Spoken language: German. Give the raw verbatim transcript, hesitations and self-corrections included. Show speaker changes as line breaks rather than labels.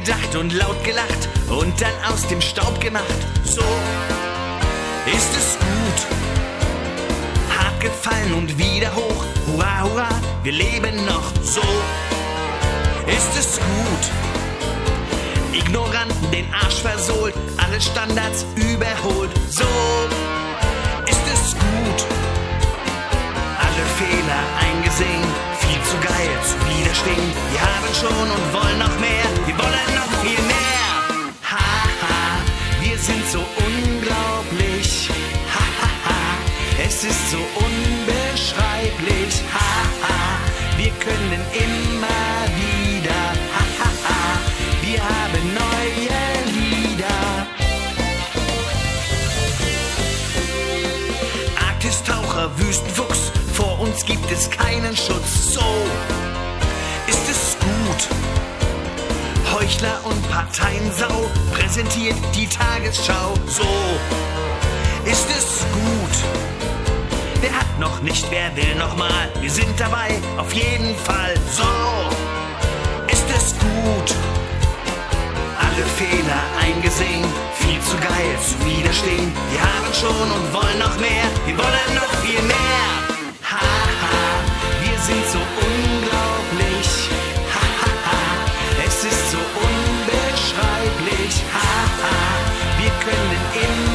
gedacht und laut gelacht und dann aus dem Staub gemacht. So ist es gut. Hart gefallen und wieder hoch. Hurra, hurra, wir leben noch. So ist es gut. Ignoranten den Arsch versohlt, alle Standards überholt. So ist es gut. Alle Fehler eingesehen, viel zu geil zu widerstehen. Wir haben schon und wollen noch mehr, wir wollen noch viel mehr. Haha, wir sind so unglaublich. Hahaha, es ist so unbeschreiblich. Haha, wir können immer wieder. Hahaha, wir haben neue Lieder. Arktis-Taucher, Wüstenfuchs, vor uns gibt es keinen Schutz. So ist es gut. Heuchler und Parteiensau präsentiert die Tagesschau. So ist es gut. Wer hat noch nicht, wer will noch mal? Wir sind dabei, auf jeden Fall. So ist es gut. Alle Fehler eingesehen, viel zu geil zu widerstehen. Wir haben schon und wollen noch mehr, wir wollen noch viel mehr. Haha, wir sind so unglaublich. Hahaha, es ist so unbeschreiblich. Haha, wir können immer